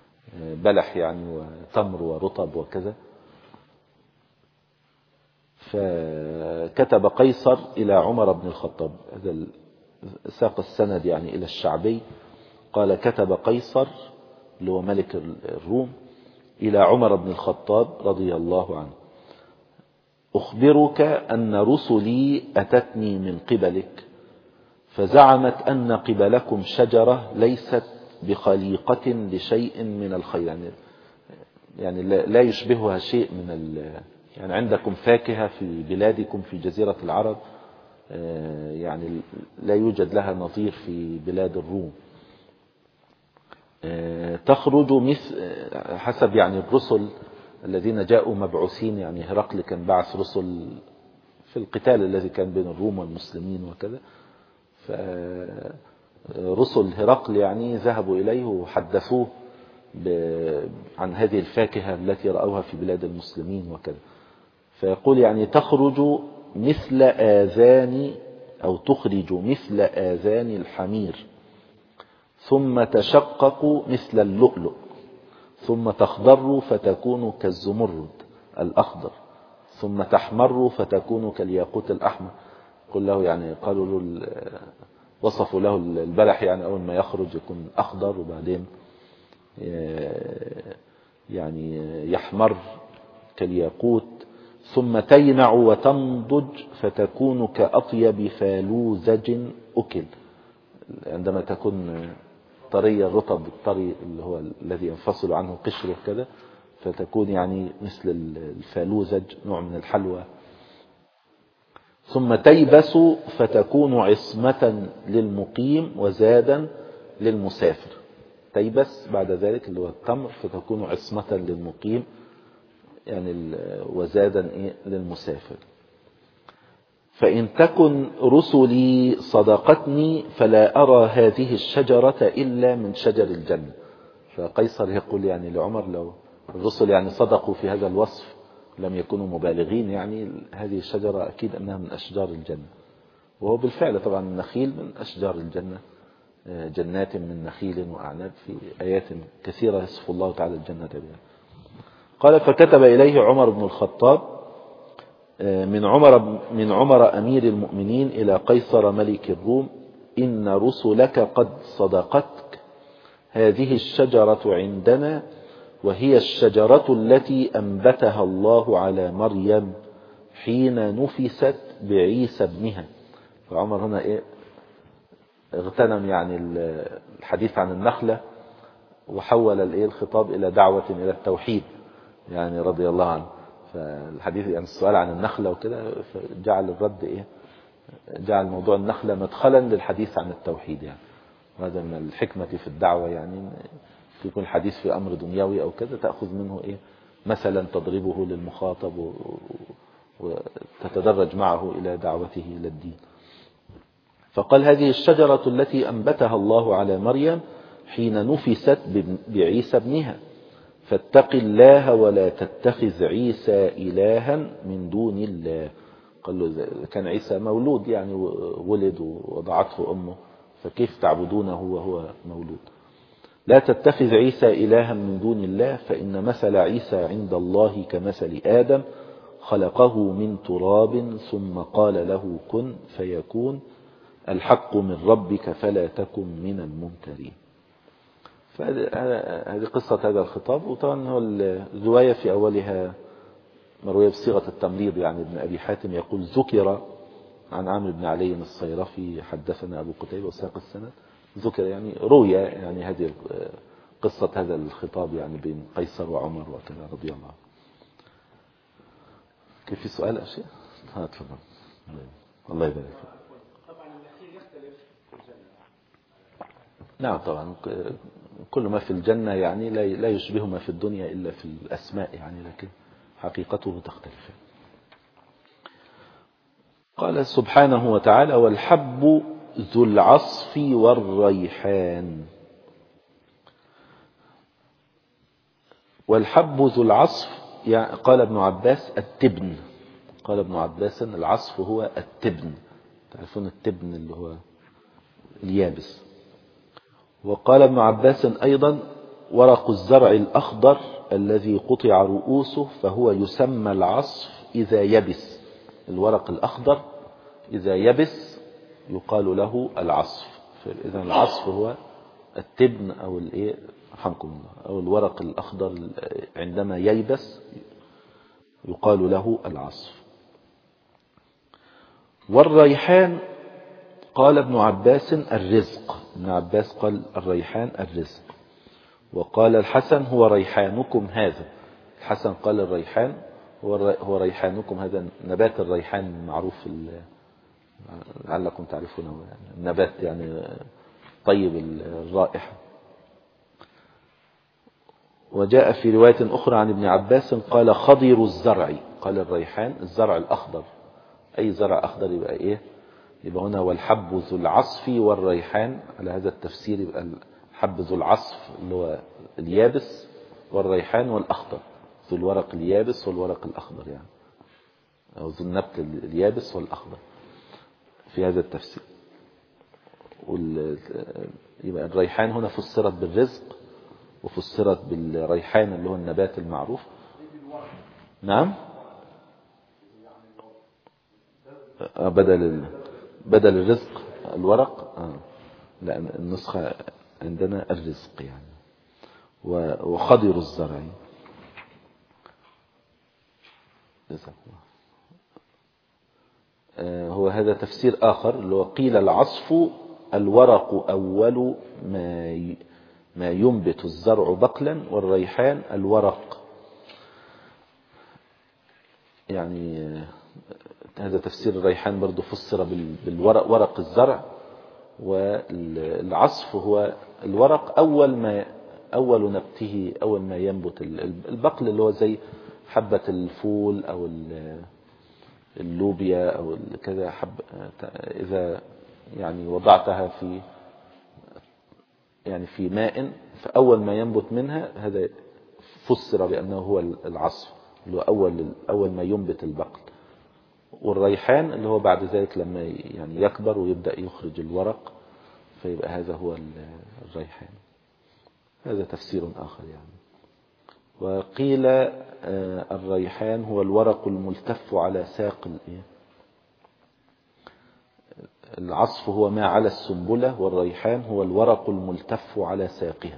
بلح يعني وتمر ورطب وكذا. فكتب قيصر إلى عمر بن الخطاب، هذا ساق السند يعني إلى الشعبي، قال كتب قيصر اللي هو ملك الروم إلى عمر بن الخطاب رضي الله عنه: أخبرك أن رسلي أتتني من قبلك فزعمت أن قبلكم شجرة ليست بخليقة لشيء من الخير، يعني لا يشبهها شيء من يعني عندكم فاكهة في بلادكم في جزيرة العرب يعني لا يوجد لها نظير في بلاد الروم، تخرج مثل حسب يعني الرسل الذين جاءوا مبعوثين، يعني هرقل كان بعث رسل في القتال الذي كان بين الروم والمسلمين وكذا، فرسل هرقل يعني ذهبوا إليه وحدثوه عن هذه الفاكهة التي رأوها في بلاد المسلمين وكذا، فيقول يعني تخرج مثل آذان أو تخرج مثل آذان الحمير، ثم تشقق مثل اللؤلؤ، ثم تخضر فتكون كالزمرد الأخضر، ثم تحمر فتكون كالياقوت الأحمر. قل له يعني قالوا له وصفوا له البلح يعني أول ما يخرج يكون أخضر وبعدين يعني يحمر كالياقوت، ثم تينع وتنضج فتكون كأطيب فالوزج أكل، عندما تكون طرية الرطب الطري اللي هو الذي ينفصل عنه قشره كذا، فتكون يعني مثل الفالوزج نوع من الحلوى. ثم تيبس فتكون عصمة للمقيم وزادا للمسافر، تيبس بعد ذلك اللي هو التمر فتكون عصمة للمقيم يعني وزادا للمسافر. فإن تكن رسلي صدقتني فلا أرى هذه الشجرة إلا من شجر الجنة. فقيصر يقول يعني لعمر لو الرسل يعني صدقوا في هذا الوصف لم يكونوا مبالغين، يعني هذه الشجرة أكيد أنها من أشجار الجنة، وهو بالفعل طبعا النخيل من أشجار الجنة، جنات من نخيل وأعناب، في آيات كثيرة يصف الله تعالى الجنة بها. قال فكتب إليه عمر بن الخطاب من عمر أمير المؤمنين إلى قيصر ملك الروم: إن رسلك قد صدقتك، هذه الشجرة عندنا وهي الشجرة التي أنبتها الله على مريم حين نفست بعيسى ابنها. فعمر هنا اغتنم يعني الحديث عن النخلة وحول الخطاب إلى دعوة إلى التوحيد يعني رضي الله عنه. فالحديث يعني السؤال عن النخلة وكده، فجعل الرد جعل موضوع النخلة مدخلا للحديث عن التوحيد يعني. وهذا من الحكمة في الدعوة، يعني يكون الحديث في أمر دنيوي أو كذا تأخذ منه مثلا تضربه للمخاطب وتتدرج معه إلى دعوته إلى الدين. فقال هذه الشجرة التي أنبتها الله على مريم حين نفست بعيسى ابنها، فاتق الله ولا تتخذ عيسى إلها من دون الله. قال له كان عيسى مولود يعني ولد ووضعته أمه، فكيف تعبدونه وهو مولود؟ لا تتخذ عيسى إلها من دون الله، فإن مثل عيسى عند الله كمثل آدم خلقه من تراب ثم قال له كن فيكون، الحق من ربك فلا تكن من الممترين. فهذه قصة هذا الخطاب. وطبعا هو الرواية في أولها مروية بصيغة التمريض، يعني ابن أبي حاتم يقول ذكر عن عامر بن علي الصيرفي حدثنا أبو قتيبة وساق السند، ذكر يعني روي يعني هذه قصة هذا الخطاب يعني بين قيصر وعمر وكذا رضي الله عنه. كيف في سؤال أشياء؟ تفضل. الله يبارك فيك. طبعا النخيل يختلف في الجنة. نعم طبعا كل ما في الجنة يعني لا يشبه ما في الدنيا إلا في الأسماء يعني، لكن حقيقته تختلف. قال سبحانه وتعالى: والحب ذو العصف والريحان. والحب ذو العصف يعني قال ابن عباس التبن، قال ابن عباس العصف هو التبن، تعرفون التبن اللي هو اليابس. وقال ابن عباس أيضا ورق الزرع الأخضر الذي قطع رؤوسه فهو يسمى العصف إذا يبس، الورق الأخضر إذا يبس يقال له العصف. إذا العصف هو التبن أو الإيه رحمكم الله، أو الورق الأخضر عندما ييبس يقال له العصف. والريحان قال ابن عباس الرزق، ابن عباس قال الريحان الرزق. وقال الحسن هو ريحانكم هذا، الحسن قال الريحان هو ريحانكم هذا. نبات الريحان معروف لعلكم تعرفونه، يعني النبات يعني طيب الرائحة. وجاء في رواية أخرى عن ابن عباس قال خضر الزرع، قال الريحان الزرع الأخضر، أي زرع أخضر يبقى إيه؟ يبقى هنا والحب ذو العصف والريحان، على هذا التفسير يبقى الحب ذو العصف اللي هو اليابس، والريحان والأخضر ذو الورق اليابس والورق الأخضر، يعني أو ذو النبت اليابس والأخضر في هذا التفسير. يبقى الريحان هنا فسرت بالرزق، وفسرت بالريحان اللي هو النبات المعروف. نعم، بدل الرزق الورق. لا، النسخة عندنا الرزق يعني. وخضر الزرع. هو هذا تفسير آخر اللي هو قيل العصف الورق أول ما ينبت الزرع بقلا، والريحان الورق. يعني هذا تفسير الريحان برضو فسر بالورق، ورق الزرع، والعصف هو الورق أول نبته، أول ما ينبت البقل، اللي هو زي حبة الفول أو اللوبيا أو كذا إذا يعني وضعتها في ماء، فأول ما ينبت منها هذا فسر بأنه هو العصف، اللي هو أول ما ينبت البقل. والريحان اللي هو بعد ذلك لما يعني يكبر ويبدأ يخرج الورق، فيبقى هذا هو الريحان. هذا تفسير آخر يعني. وقيل الريحان هو الورق الملتف على ساق العصف هو ما على السنبلة، والريحان هو الورق الملتف على ساقها.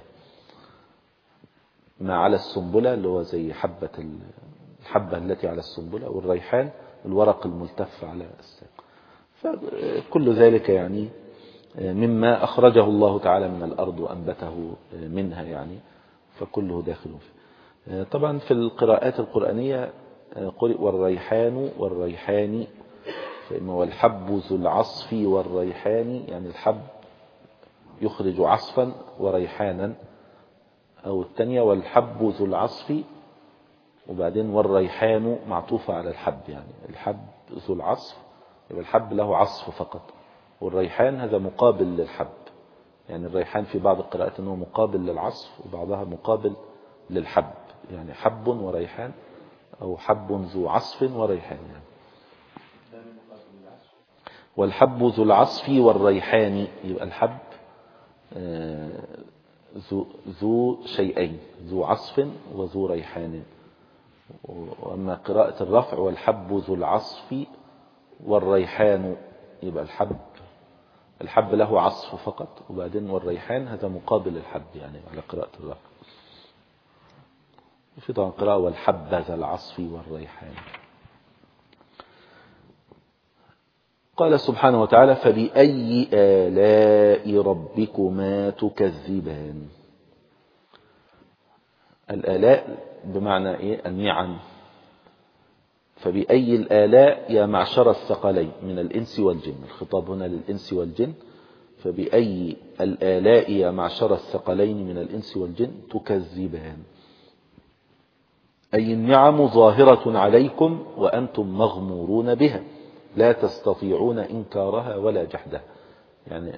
ما على السنبلة اللي هو زي الحبة التي على السنبلة، والريحان الورق الملتف على الساق. فكل ذلك يعني مما أخرجه الله تعالى من الأرض وأنبته منها يعني، فكله داخل فيه. طبعا في القراءات القرآنية قرئ والريحان، فإما والحب ذو العصف والريحان، يعني الحب يخرج عصفا وريحانا، أو الثانية والحب ذو العصف وبعدين والريحان معطوفة على الحب، يعني الحب ذو العصف يبقى الحب له عصف فقط، والريحان هذا مقابل للحب. يعني الريحان في بعض القراءات أنه مقابل للعصف، وبعضها مقابل للحب، يعني حب وريحان، أو حب ذو عصف وريحان يعني. والحب ذو العصف والريحان يبقى الحب ذو شيئين، ذو عصف وذو ريحان. وأما قراءة الرفع والحب ذو العصف والريحان، يبقى الحب له عصف فقط، وبعدين والريحان هذا مقابل الحب يعني على قراءة الرفع. في طبعا قراءة والحب ذا العصف والريحان. قال سبحانه وتعالى فبأي آلاء ربكما تكذبان. الآلاء بمعنى إيه؟ النعم. فبأي الآلاء يا معشر الثقلين من الإنس والجن، الخطاب هنا للإنس والجن. فبأي الآلاء يا معشر الثقلين من الإنس والجن تكذبان، أي النعم ظاهرة عليكم وأنتم مغمورون بها لا تستطيعون إنكارها ولا جحدها. يعني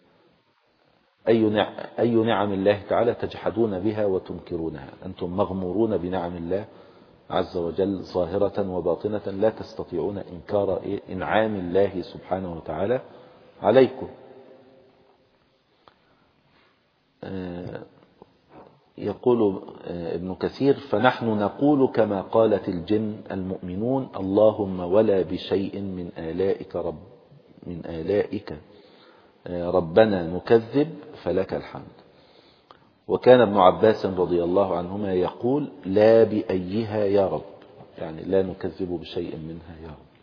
أي نعم الله تعالى تجحدون بها وتنكرونها، أنتم مغمورون بنعم الله عز وجل ظاهرة وباطنة، لا تستطيعون إنكار إنعام الله سبحانه وتعالى عليكم. يقول ابن كثير: فنحن نقول كما قالت الجن المؤمنون: اللهم ولا بشيء من آلائك ربنا نكذب فلك الحمد. وكان ابن عباس رضي الله عنهما يقول: لا بأيها يا رب، يعني لا نكذب بشيء منها يا رب.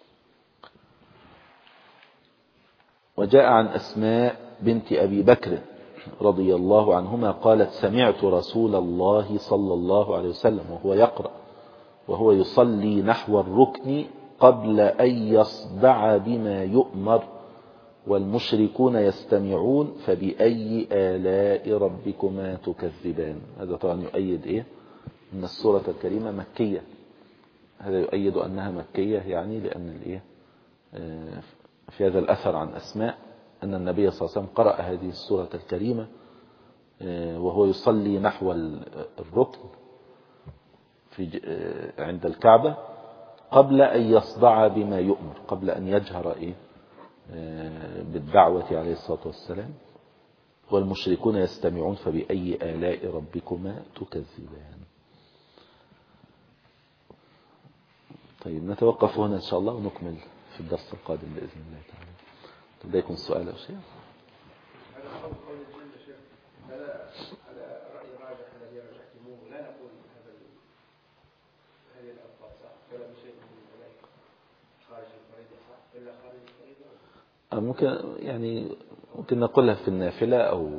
وجاء عن أسماء بنت أبي بكر رضي الله عنهما قالت: سمعت رسول الله صلى الله عليه وسلم وهو يقرأ وهو يصلي نحو الركن قبل أن يصدع بما يؤمر والمشركون يستمعون فبأي آلاء ربكما تكذبان. هذا طبعا يؤيد إيه؟ أن السورة الكريمة مكية. هذا يؤيد أنها مكية، يعني لأن الإيه في هذا الأثر عن أسماء أن النبي صلى الله عليه وسلم قرأ هذه السورة الكريمة وهو يصلي نحو الركن عند الكعبة قبل أن يصدع بما يؤمر، قبل أن يجهر بالدعوة عليه الصلاة والسلام. والمشركون يستمعون فبأي آلاء ربكما تكذبان. طيب نتوقف هنا إن شاء الله ونكمل في الدرس القادم بإذن الله تعالى. لديكم سؤال أو شيء؟ على رأي الراجح الذي رجحتموه لا نقول هذه الألفاظ صح ولا بشيء من ذلك خارج الفريضة صح إلا خارج الفريضة؟ ممكن نقولها في النافلة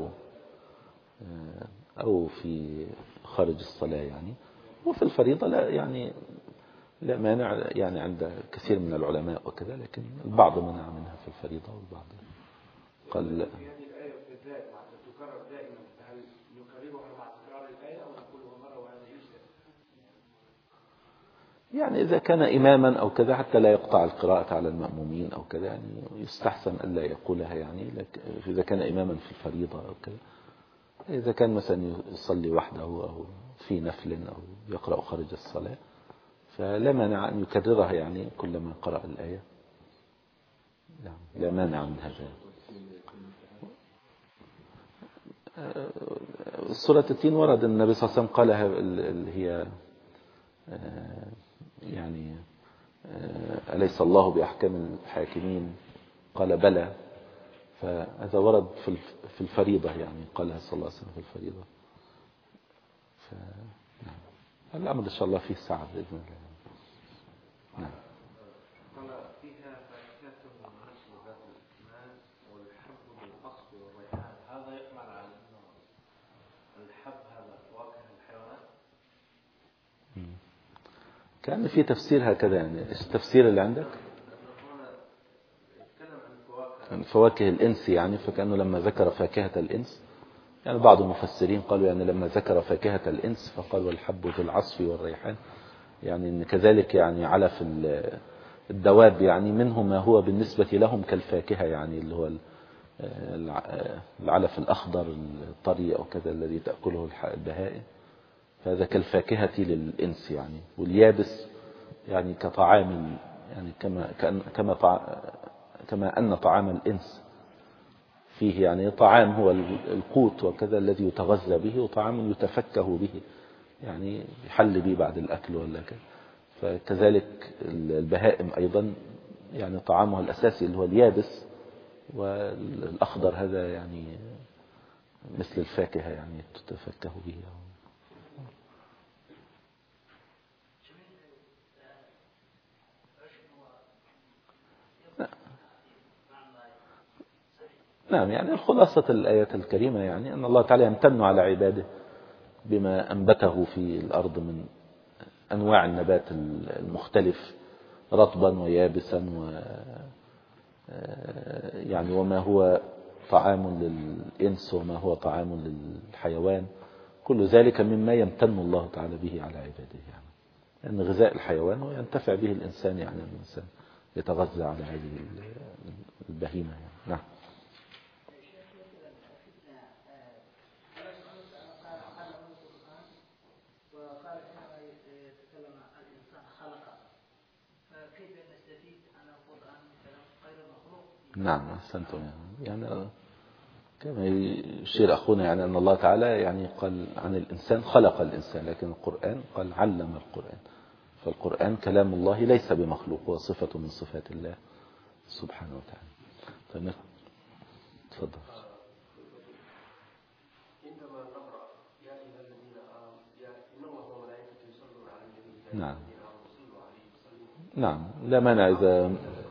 أو في خارج الصلاة يعني. وفي الفريضة لا لا مانع يعني عند كثير من العلماء وكذا، لكن البعض منع منها في الفريضة والبعض قال لا. هذه الآية بالذات تكرر دائما، هل نكررها مع تكرار الآية أو نقولها مرة وهذا يجزئ؟ يعني إذا كان إماما أو كذا حتى لا يقطع القراءة على المأمومين أو كذا، يعني يستحسن ألا يقولها يعني. إذا كان إماما في الفريضة أو كذا. إذا كان مثلا يصلي وحده أو في نفل أو يقرأ خارج الصلاة فلا مانع أن يكررها يعني كلما قرأ الآية، لا مانع من هذا. سورة التين ورد النبي صلى الله عليه وسلم قالها هي يعني أليس الله بأحكم الحاكمين؟ قال بلى. فهذا ورد في الفريضة، يعني قالها صلى الله عليه وسلم في الفريضة. الأمر إن شاء الله فيه ساعة بإذن الله. نعم. قال فيها فاكهة ونخل ذات الأكمام والحب بالقصب والريحان. هذا يحمل على أنه الحب هذا فواكه الحيوانات. كان في تفسير هكذا، يعني إيش التفسير اللي عندك؟ عن فواكه الإنس يعني، فكأنه لما ذكر فاكهة الإنس يعني بعض المفسرين قالوا يعني لما ذكر فاكهة الإنس فقال والحب في العصف والريحان، يعني إن كذلك يعني علف الدواب يعني منه ما هو بالنسبة لهم كالفاكهة، يعني اللي هو العلف الأخضر الطري أو كذا الذي تأكله البهائم، فهذا كالفاكهة للإنس يعني. واليابس يعني كطعام، يعني كما أن طعام الإنس فيه يعني طعام هو القوت وكذا الذي يتغذى به، وطعام يتفكه به يعني يحل به بعد الأكل ولا كذا. فكذلك البهائم أيضا يعني طعامها الأساسي اللي هو اليابس، والأخضر هذا يعني مثل الفاكهة يعني تتفكه به. نعم، يعني خلاصة الآية الكريمة يعني أن الله تعالى يمتن على عباده بما أنبته في الأرض من أنواع النبات المختلف رطبا ويابسا يعني وما هو طعام للإنس وما هو طعام للحيوان، كل ذلك مما يمتن الله تعالى به على عباده يعني. لأن غذاء الحيوان وينتفع به الإنسان، يعني الإنسان يتغذى على هذه البهيمة يعني. نعم. نعم أحسنتم يعني كما يشير أخونا يعني أن الله تعالى يعني قال عن الإنسان خلق الإنسان، لكن القرآن قال علم القرآن. فالقرآن كلام الله ليس بمخلوق، هو صفة من صفات الله سبحانه وتعالى. طيب تفضل. عندما نقرأ يا أيها الذين آمنوا إن الله وملائكته يصلون على النبي نعم صلوا عليه وسلموا. نعم لا مانع إذا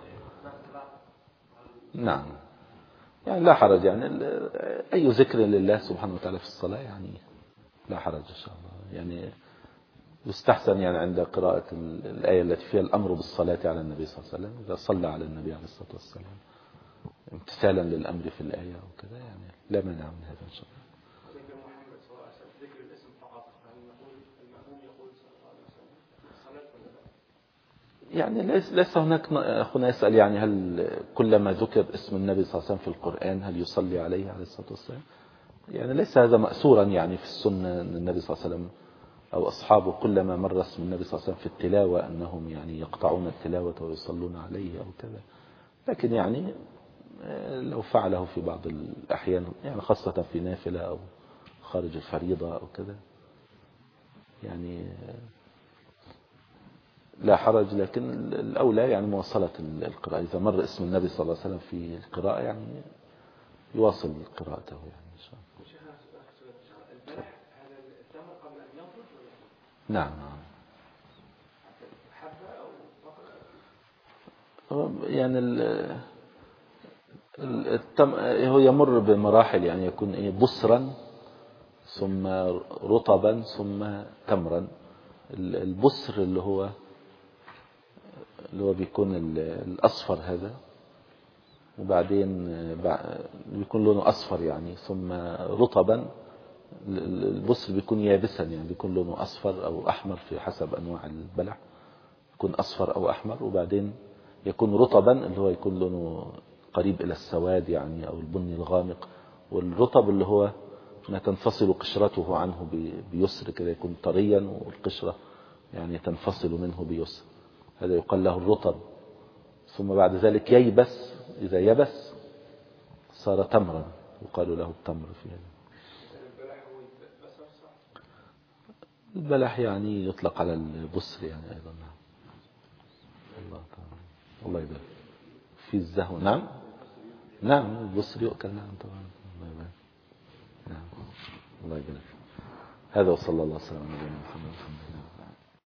نعم يعني لا حرج، يعني أي ذكر لله سبحانه وتعالى في الصلاة يعني لا حرج إن شاء الله. يعني يستحسن يعني عند قراءة الآية التي فيها الأمر بالصلاة على النبي صلى الله عليه وسلم إذا صلى على النبي عليه الصلاة والسلام امتثالا للأمر في الآية وكذا، يعني لا مانع من هذا إن شاء الله. ذكر محمد صلى الله عليه وسلم ذكر الاسم فقط، هل نقول المأموم يقول صلى الله عليه وسلم الصلاة ولا لا؟ يعني ليس هناك أخونا يسأل يعني هل كلما ذكر اسم النبي صلى الله عليه وسلم في القرآن هل يصلي عليه عليه الصلاة والسلام؟ يعني ليس هذا مأثورا يعني في السنة أن النبي صلى الله عليه وسلم أو أصحابه كلما مر اسم النبي صلى الله عليه وسلم في التلاوة أنهم يعني يقطعون التلاوة ويصلون عليه أو كذا. لكن يعني لو فعله في بعض الأحيان يعني خاصة في نافلة أو خارج الفريضة أو كذا يعني لا حرج، لكن الأولى يعني مواصلة القراءة. إذا مر اسم النبي صلى الله عليه وسلم في القراءة يعني يواصل قراءته يعني إن شاء الله. البلح هذا التمر قبل أن ينضج نعم حبة أو يعني هو يمر بمراحل، يعني يكون بصرا ثم رطبا ثم تمرا. البصر اللي هو بيكون الأصفر هذا، وبعدين بيكون لونه أصفر يعني، ثم رطبا البصر بيكون يابسا يعني بيكون لونه أصفر أو أحمر في حسب أنواع البلح، يكون أصفر أو أحمر، وبعدين يكون رطبا اللي هو يكون لونه قريب إلى السواد يعني أو البني الغامق. والرطب اللي هو ما تنفصل قشرته عنه بيسر كده، يكون طريا والقشرة يعني تنفصل منه بيسر، هذا يقال له الرطب. ثم بعد ذلك ييبس، إذا يبس صار تمرا يقال له التمر في هذا. البلح يعني يطلق على البصر يعني أيضا. الله تعالى الله يبارك في الزهو. نعم نعم البصر يؤكل. نعم طبعا. الله يبارك. نعم الله يبارك. هذا وصلى الله وسلم على نبينا محمد.